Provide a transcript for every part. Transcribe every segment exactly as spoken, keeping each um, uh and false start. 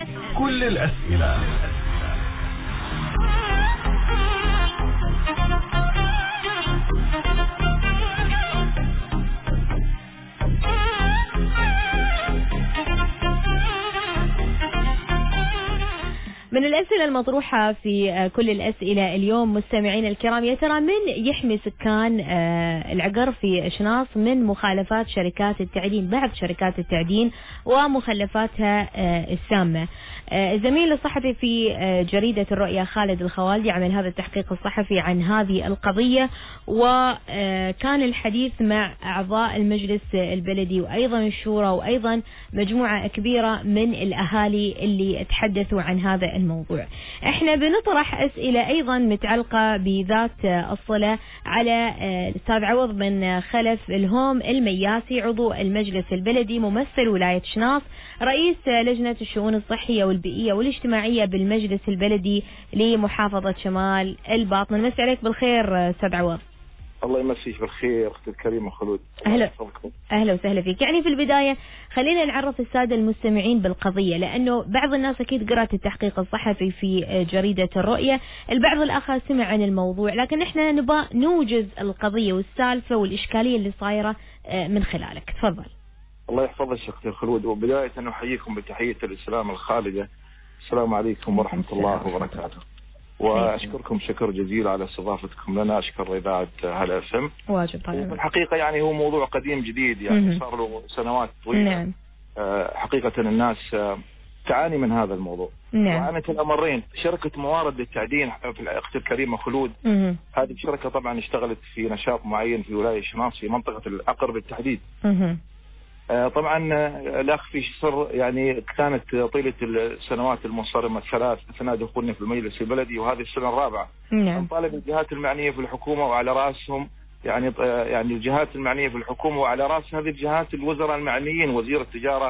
كل الأسئلة. من الأسئلة المطروحة في كل الأسئلة اليوم مستمعين الكرام، يا ترى من يحمي سكان العقر في شناص من مخالفات شركات التعدين، بعض شركات التعدين ومخلفاتها السامة؟ الزميل الصحفي في جريدة الرؤية خالد الخوالدي عمل هذا التحقيق الصحفي عن هذه القضية، وكان الحديث مع أعضاء المجلس البلدي وأيضا الشورى وأيضا مجموعة كبيرة من الأهالي اللي تحدثوا عن هذا الموضوع. احنا بنطرح أسئلة أيضا متعلقة بذات الصلة على الأستاذ عوض بن خلف الهوم المياسي، عضو المجلس البلدي ممثل ولاية شناص، رئيس لجنة الشؤون الصحية والبيئية والاجتماعية بالمجلس البلدي لمحافظة شمال الباطن. مساء عليك بالخير أستاذ عوض. الله يمسيك بالخير اختي الكريمه خلود. اهلا اهلا وسهلا فيك. يعني في البدايه خلينا نعرف الساده المستمعين بالقضيه، لانه بعض الناس اكيد قرأت التحقيق الصحفي في جريده الرؤيه، البعض الاخر سمع عن الموضوع، لكن احنا نبغى نوجز القضيه والسالفه والاشكاليه اللي صايره من خلالك. تفضل. الله يحفظك اختي خلود، وبدايه احييكم بتحيه الاسلام الخالده. السلام عليكم ورحمه الله وبركاته. وأشكركم شكر جزيل على استضافتكم لنا. أشكر إذاعة هلا اف ام. واجب طبعا. في الحقيقة يعني هو موضوع قديم جديد، يعني صار له سنوات طويلة. نعم. حقيقة الناس تعاني من هذا الموضوع. نعم. وعانت الأمرين. شركة موارد للتعدين في الأخت الكريمة خلود، مم. هذه الشركة طبعا اشتغلت في نشاط معين في ولاية شناص في منطقة العقر بالتحديد. مم. طبعا الاخ في سر، يعني كانت طيله السنوات المنصرمه الثلاث اثناء دخولنا في المجلس البلدي، وهذه السنه الرابعه. نعم. نطالب الجهات المعنيه في الحكومه وعلى راسهم يعني يعني الجهات المعنيه في الحكومه وعلى راس هذه الجهات الوزراء المعنيين، وزير التجاره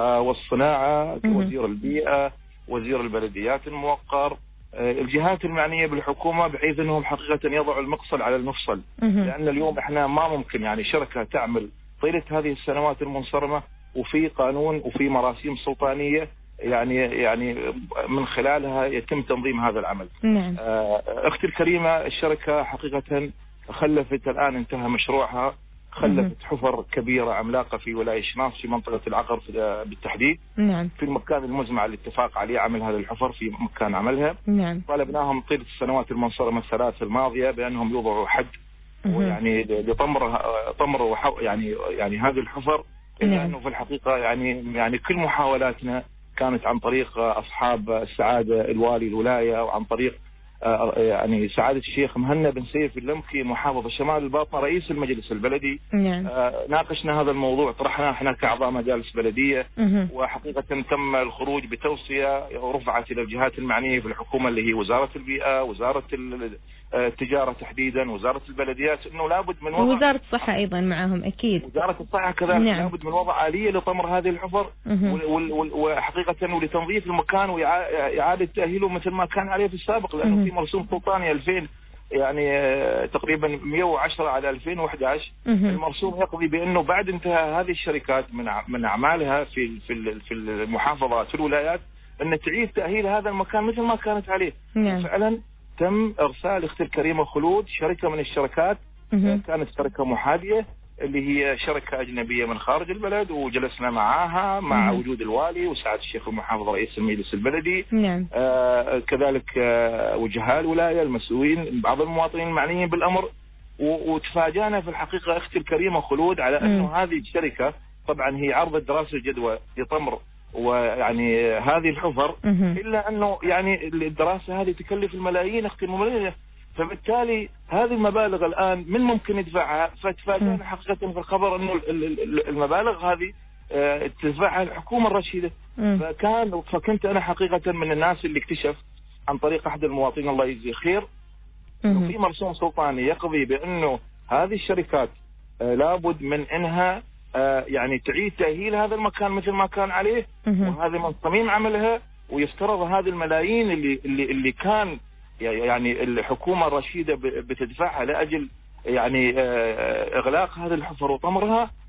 والصناعه، وزير البيئه، وزير البلديات الموقر، الجهات المعنيه بالحكومه، بحيث انهم حقيقه يضعوا المقصل على المفصل. لان اليوم احنا ما ممكن يعني شركه تعمل طيلة هذه السنوات المنصرمة وفي قانون وفي مراسيم سلطانية يعني يعني من خلالها يتم تنظيم هذا العمل. نعم. أختي الكريمة، الشركة حقيقة خلفت الآن انتهى مشروعها، خلفت حفر كبيرة عملاقة في ولاية شناص في منطقة العقر بالتحديد. نعم. في المكان المزمع الاتفاق عليه عمل هذا الحفر في مكان عملها. نعم. طالبناهم طيلة السنوات المنصرمة الثلاث الماضية بأنهم يوضعوا حد ويعني لطمر طمر يعني يعني هذه الحفر، إلا أنه في الحقيقة يعني يعني كل محاولاتنا كانت عن طريق أصحاب السعادة الوالي الولاية، وعن طريق يعني سعادة الشيخ مهنا بن سيف اللمكي محافظ شمال الباطنة رئيس المجلس البلدي. نعم. ناقشنا هذا الموضوع، طرحناه احنا كأعضاء مجالس بلدية، وحقيقة تم الخروج بتوصية رفعت إلى الجهات المعنية في الحكومة اللي هي وزارة البيئة، وزارة التجارة تحديدا، وزارة البلديات، انه لابد من وضع، وزارة الصحة ايضا معهم اكيد، وزارة الصحة كذلك. نعم. لابد من وضع آلية لطمر هذه الحفر وحقيقة ولتنظيف المكان وإعادة تأهيله مثل ما كان عليه في السابق، لأنه في مرسوم سلطاني ألفين يعني تقريبا مئة وعشرة على ألفين وأحد عشر. المرسوم يقضي بأنه بعد انتهاء هذه الشركات من من أعمالها في في في المحافظات في الولايات أن تعيد تأهيل هذا المكان مثل ما كانت عليه. نعم. فعلا تم إرسال اختي الكريمة خلود شركة من الشركات، كانت شركة محادية اللي هي شركة أجنبية من خارج البلد، وجلسنا معاها مع مم. وجود الوالي وسعادة الشيخ المحافظ رئيس المجلس البلدي. نعم. آه كذلك آه وجهاء الولاية المسؤولين بعض المواطنين المعنيين بالأمر، وتفاجأنا في الحقيقة اختي الكريمة خلود على أنه هذه الشركة طبعا هي عرضت دراسة جدوى لطمر ويعني هذه الحفر، إلا أنه يعني الدراسة هذه تكلف الملايين اختي الملايين، فبالتالي هذه المبالغ الآن من ممكن يدفعها؟ فتفاجأنا حقيقة في الخبر أنه المبالغ هذه تدفعها الحكومة الرشيدة. فكان فكنت أنا حقيقة من الناس اللي اكتشف عن طريق أحد المواطنين الله يجزيه خير أنه في مرسوم سلطاني يقضي بأنه هذه الشركات لابد من أنها يعني تعيد تأهيل هذا المكان مثل ما كان عليه، وهذا من صميم عملها، ويفترض هذه الملايين اللي اللي اللي كان يعني الحكومة الرشيدة بتدفعها لأجل يعني إغلاق هذه الحفر وطمرها،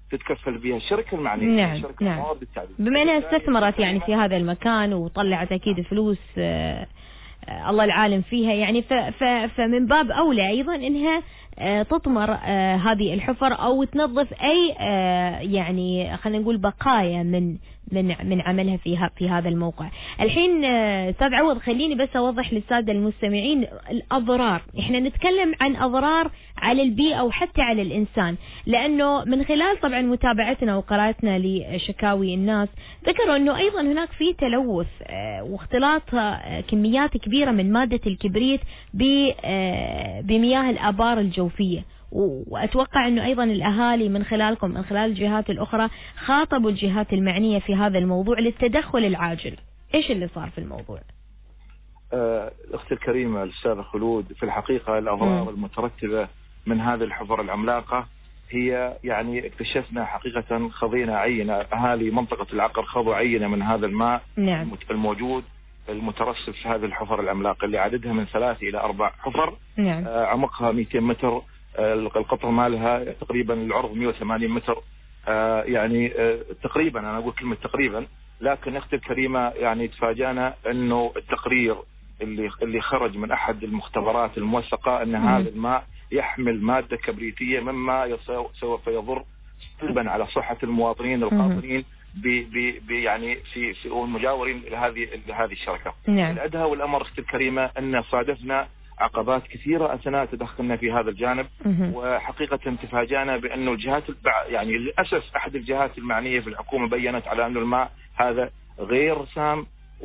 تتكفل بها الشركة المعنية. نعم. شركة نعم. الموارد التعدين. بما أنها استثمرت يعني في هذا المكان وطلعت أكيد فلوس آه آه الله العالم فيها يعني ف ف فمن باب أولى أيضا إنها آه تطمر آه هذه الحفر أو تنظف أي آه يعني خلينا نقول بقايا من من من عملها في في هذا الموقع. الحين استاذ عوض خليني بس اوضح للساده المستمعين الاضرار، احنا نتكلم عن اضرار على البيئه وحتى على الانسان، لانه من خلال طبعا متابعتنا وقراءتنا لشكاوي الناس ذكروا انه ايضا هناك في تلوث واختلاط كميات كبيره من ماده الكبريت بمياه الابار الجوفيه. وأتوقع أنه أيضا الأهالي من خلالكم من خلال الجهات الأخرى خاطبوا الجهات المعنية في هذا الموضوع للتدخل العاجل. إيش اللي صار في الموضوع؟ آه، أختي الكريمة الأستاذة خلود، في الحقيقة الأضرار م. المترتبة من هذه الحفر العملاقة هي يعني اكتشفنا حقيقة خضينا عينة، أهالي منطقة العقر خضوا عينة من هذا الماء نعم. الموجود المترسب في هذه الحفر العملاقة اللي عددها من ثلاث إلى أربع حفر. نعم. آه، عمقها مئتين متر، القطر مالها تقريبا العرض مئة وثمانين متر. آه يعني آه تقريبا انا اقول كلمه تقريبا، لكن اختي الكريمه يعني تفاجأنا انه التقرير اللي اللي خرج من احد المختبرات الموثقه ان مم. هذا الماء يحمل ماده كبريتيه مما سوف يضر سلبا على صحه المواطنين القاطنين ب يعني في في المجاورين لهذه لهذه الشركه. نعم. الادهى والامر اختي الكريمه ان صادفنا عقبات كثيرة أثناء تدخلنا في هذا الجانب، مه. وحقيقة تفاجأنا بأنه الجهات البع... يعني للأسف أحد الجهات المعنية في الحكومة بيّنت على أنه الماء هذا غير سام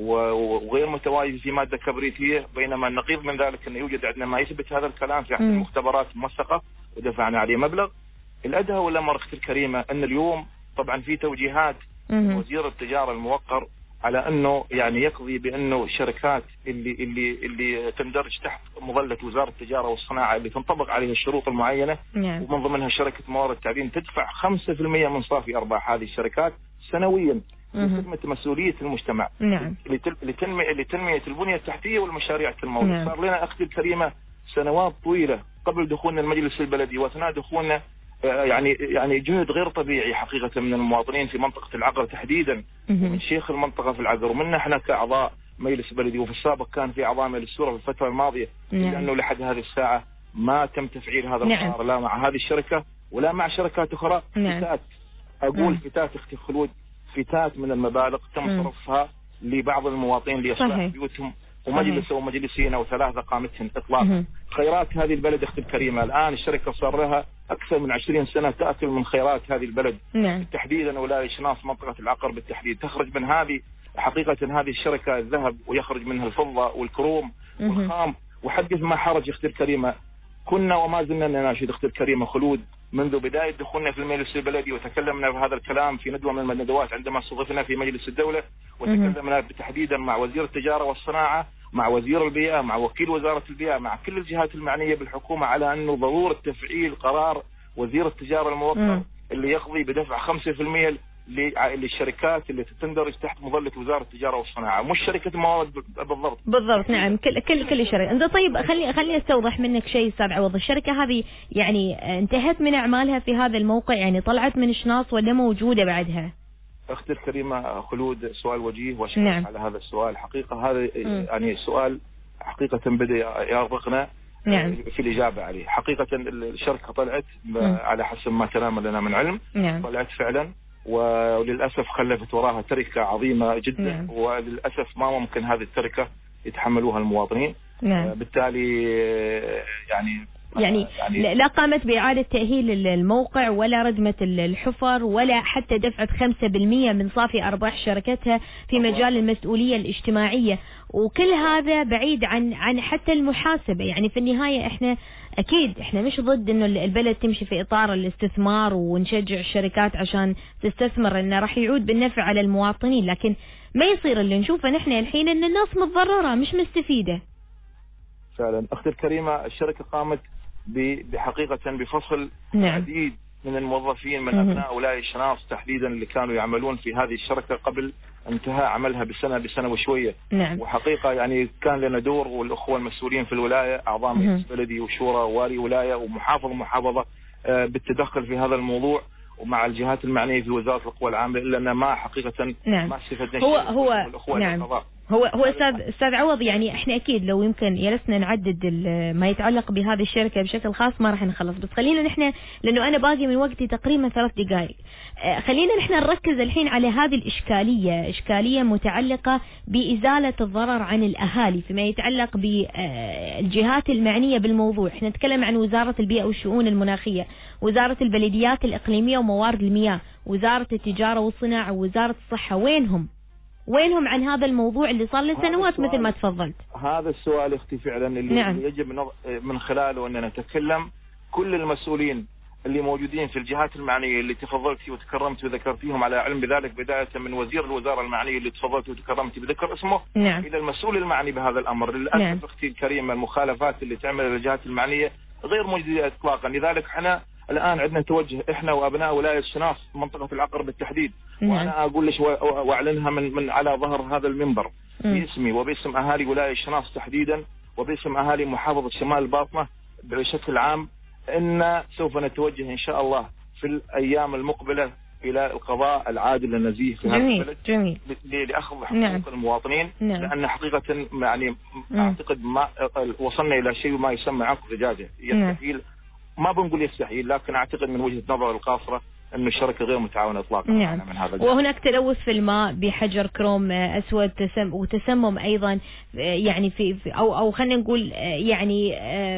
وغير متواجد في مادة كبريتية، بينما النقيض من ذلك أنه يوجد عندنا ما يثبت هذا الكلام في أحد المختبرات الموثقة ودفعنا عليه مبلغ. الأدهى والأمر أختي الكريمة أن اليوم طبعا في توجيهات من وزير التجارة الموقر على انه يعني يقضي بانه الشركات اللي اللي اللي تندرج تحت مظله وزاره التجاره والصناعه اللي تنطبق عليها الشروط المعينه، نعم. ومن ضمنها شركه موارد التعدين تدفع خمسة بالمئة من صافي ارباح هذه الشركات سنويا لخدمه مسؤوليه المجتمع. نعم. لتنميه لتنميه البنيه التحتيه والمشاريع التنمويه. نعم. صار لنا اختي الكريمه سنوات طويله قبل دخولنا المجلس البلدي واثناء دخولنا يعني يعني جهد غير طبيعي حقيقة من المواطنين في منطقة العقر تحديدا، ومن شيخ المنطقة في العقر ومنا احنا كأعضاء مجلس بلدي، وفي السابق كان في أعضاء مجلس الشورى في الفترة الماضية، إلا أنه لحد هذه الساعة ما تم تفعيل هذا القرار لا مع هذه الشركة ولا مع شركات أخرى. فتات أقول فتات اختي خلود، فتات من المبالغ تم صرفها لبعض المواطنين لإصلاح بيوتهم، ومجلس ومجلسين او ثلاثه قامتهم اطلاقا. خيرات هذه البلد اختي الكريمه الان الشركه صار لها اكثر من عشرين سنه تاكل من خيرات هذه البلد. نعم. تحديدا ولايه شناص منطقه العقر بالتحديد تخرج من هذه حقيقه هذه الشركه الذهب ويخرج منها الفضه والكروم والخام. وحدث ما حرج اختي الكريمه، كنا وما زلنا نناشد اختي الكريمه خلود منذ بدايه دخولنا في المجلس البلدي، وتكلمنا بهذا الكلام في ندوه من الندوات عندما استضفنا في مجلس الدوله، وتكلمنا تحديدا مع وزير التجاره والصناعه، مع وزير البيئه، مع وكيل وزاره البيئه، مع كل الجهات المعنيه بالحكومه على انه ضروره تفعيل قرار وزير التجاره الموقر اللي يقضي بدفع خمسة بالمئة للشركات اللي تندرج تحت مظله وزاره التجاره والصناعه، مش شركه موارد بالضبط. بالضبط نعم، كل كل كل شركه. انت طيب خلي خليني استوضح منك شيء استاذ عوض، الشركه هذه يعني انتهت من اعمالها في هذا الموقع، يعني طلعت من شناص ولا موجوده بعدها؟ اختي الكريمه خلود سؤال وجيه واشكرك نعم. على هذا السؤال. حقيقه هذا يعني سؤال حقيقه بدا يارقنا نعم. في الإجابة عليه. حقيقة الشركة طلعت على حسب ما تنام لنا من علم. نعم. طلعت فعلا، وللأسف خلفت وراها تركة عظيمة جدا. نعم. وللأسف ما ممكن هذه التركة يتحملوها المواطنين. نعم. بالتالي يعني يعني, يعني لا قامت بإعادة تأهيل الموقع ولا ردمة الحفر ولا حتى دفعت خمسة بالمئة من صافي أرباح شركتها في مجال المسؤولية الاجتماعية، وكل هذا بعيد عن عن حتى المحاسبة. يعني في النهاية احنا أكيد احنا مش ضد إنه البلد تمشي في إطار الاستثمار ونشجع الشركات عشان تستثمر، إنه راح يعود بالنفع على المواطنين، لكن ما يصير اللي نشوفه نحن الحين إن الناس متضررة مش مستفيدة. فعلا أختي الكريمة الشركة قامت بحقيقة بفصل عديد من الموظفين من أبناء ولاية شناص تحديدا اللي كانوا يعملون في هذه الشركة قبل انتهاء عملها بسنة بسنة وشوية. نعم. وحقيقة يعني كان لنا دور، والأخوة المسؤولين في الولاية أعضاء مجلس بلدي وشورى ووالي ولاية ومحافظ محافظة بالتدخل في هذا الموضوع، ومع الجهات المعنيه في وزاره القوى العامله، الا ان ما حقيقه نعم. ما استفدنا هو شيء. هو نعم. هو هو استاذ استاذ عوض، يعني احنا اكيد لو يمكن جلسنا نعدد ما يتعلق بهذه الشركه بشكل خاص ما راح نخلص، بس خلينا نحن لانه انا باقي من وقتي تقريبا ثلاث دقائق، خلينا نحن نركز الحين على هذه الاشكاليه، اشكاليه متعلقه بازاله الضرر عن الاهالي فيما يتعلق بالجهات المعنيه بالموضوع. احنا نتكلم عن وزاره البيئه والشؤون المناخيه، وزاره البلديات الاقليميه وموارد المياه، وزاره التجاره والصناعه، ووزاره الصحه. وينهم؟ وينهم عن هذا الموضوع اللي صار له سنوات مثل ما تفضلت؟ هذا السؤال اختي فعلا اللي نعم. يجب من خلاله أننا نتكلم. كل المسؤولين اللي موجودين في الجهات المعنية اللي تفضلتي وتكرمتي وذكرتيهم على علم بذلك، بداية من وزير الوزارة المعنية اللي تفضلتي وتكرمتي بذكر اسمه نعم. إلى المسؤول المعني بهذا الأمر. للأسف نعم. أختي الكريمة المخالفات اللي تعمل الجهات المعنية غير مجدية إطلاقا. لذلك احنا الآن عندنا توجه احنا وأبناء ولاية شناص منطقة العقر بالتحديد، نعم. وأنا أقول لك وأعلنها من من على ظهر هذا المنبر باسمي وباسم أهالي ولاية شناص تحديدا وباسم أهالي محافظة شمال الباطنة بشكل عام، إن سوف نتوجه إن شاء الله في الأيام المقبلة إلى القضاء العادل النزيه في هذا البلد. جميل. لأخذ حقوق نعم. المواطنين. نعم. لأن حقيقة يعني أعتقد ما وصلنا إلى شيء ما يسمى عقد رجاجة يستحيل. ما بنقول يستحيل، لكن أعتقد من وجهة نظر القاصرة أن الشركة غير متعاونة إطلاقا. نعم. من هذا وهناك تلوث في الماء بحجر كروم أسود تسم وتسمم أيضا، يعني في, في أو أو خلينا نقول يعني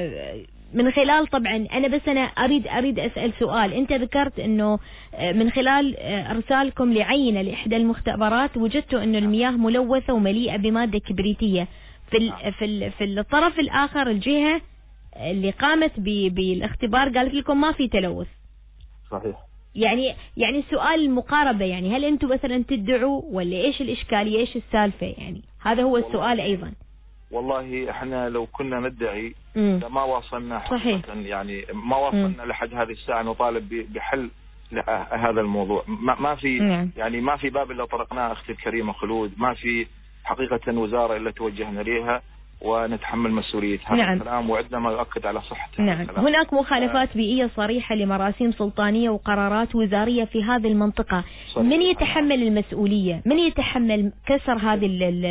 من خلال طبعا أنا بس أنا أريد أريد أسأل سؤال. أنت ذكرت إنه من خلال إرسالكم لعينة لإحدى المختبرات وجدتوا إنه المياه ملوثة ومليئة بمادة كبريتية. في في في الطرف الآخر الجهة اللي قامت بالاختبار قالت لكم ما في تلوث. صحيح. يعني يعني السؤال المقاربة، يعني هل أنتم مثلا تدعوا ولا إيش الإشكالية إيش السالفة؟ يعني هذا هو السؤال أيضا. والله احنا لو كنا ندعي ما وصلنا صحيح. يعني ما وصلنا مم. لحد هذه الساعة نطالب بحل هذا الموضوع. ما, ما في نعم. يعني ما في باب إلا طرقناه أختي الكريمة خلود، ما في حقيقة وزارة إلا توجهنا ليها ونتحمل مسؤولية هذا نعم. الكلام، وعندنا ما يؤكد على صحته. نعم. هناك مخالفات آه. بيئية صريحة لمراسيم سلطانية وقرارات وزارية في هذه المنطقة. صحيح. من يتحمل المسؤولية؟ من يتحمل كسر هذه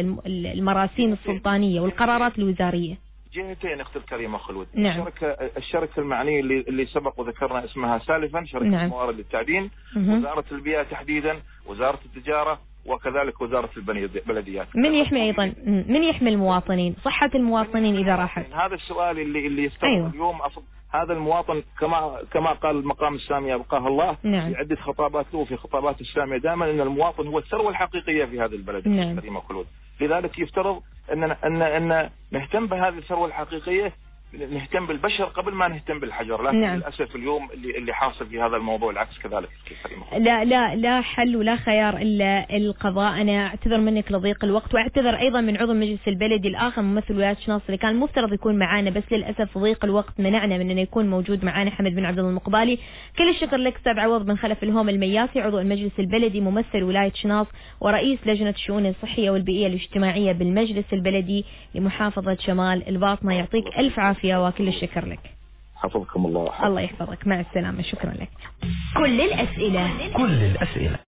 المراسيم السلطانية والقرارات الوزارية؟ جهتين اختي الكريمة خلود. نعم. الشركة الشركة المعنية اللي اللي سبق وذكرنا اسمها سالفا، شركة نعم. موارد للتعدين، وزارة البيئة تحديدا، وزارة التجارة، وكذلك وزارة البلديات. من يحمي أيضا من يحمي المواطنين، صحة المواطنين إذا راحت؟ هذا السؤال اللي اللي يستمر. أيوة. اليوم أصل هذا المواطن كما كما قال المقام السامي أبقاه الله. نعم. في عدة خطابات له في خطابات السامية دائما أن المواطن هو الثروة الحقيقية في هذا البلد. نعم. الكريمة خلود. لذلك يفترض أن أن أن نهتم بهذه الثروة الحقيقية، نهتم بالبشر قبل ما نهتم بالحجر. لكن نعم. للأسف اليوم اللي اللي حاصل في هذا الموضوع العكس كذلك. لا لا لا حل ولا خيار إلا القضاء. أنا أعتذر منك لضيق الوقت، وأعتذر أيضا من عضو المجلس البلدي الآخر ممثل ولاية شناص اللي كان مفترض يكون معانا، بس للأسف ضيق الوقت منعنا من أنه يكون موجود معانا، حمد بن عبد الله المقبالي. كل الشكر لك أستاذ عوض بن خلف الهوم المياسي، عضو المجلس البلدي ممثل ولاية شناص ورئيس لجنة الشؤون الصحية والبيئية الاجتماعية بالمجلس البلدي لمحافظة شمال الباطنة. يعطيك ألف عافية وكل الشكر لك. حفظكم الله. الله يحفظك. مع السلامة. شكرا لك. كل الأسئلة كل الأسئلة